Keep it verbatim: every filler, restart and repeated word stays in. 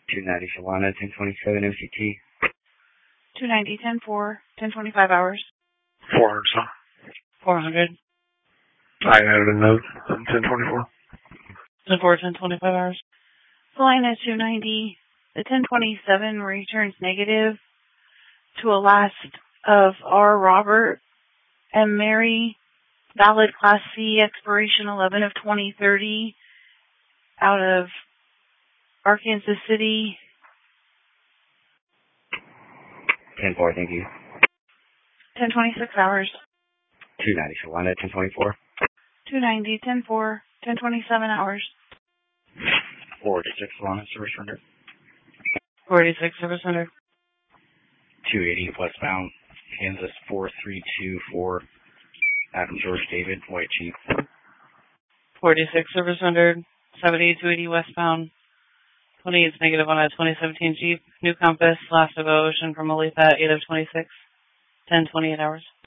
two ninety Solana, ten twenty-seven M C T. two ninety, ten four, ten twenty-five hours. four hundred, so. four hundred. I added a note on ten twenty-four. ten four, ten twenty-five hours. Solana two ninety. The ten twenty-seven returns negative to a last of R. Robert and Mary, valid Class C, expiration eleven of twenty thirty, out of Arkansas City. ten four, thank you. ten twenty-six hours. two ninety Solana, ten twenty-four. two ninety, ten four, ten twenty-seven hours. forty-six Solana, service rendered. forty-six, service rendered. two eighty westbound, Kansas four three two four, Adam George David, White Chief. forty-six, service rendered. seventy, two eighty westbound. twenty is negative on a twenty seventeen Jeep. New compass, last of Ocean from Olathe, eight of twenty-six. ten twenty-eight hours.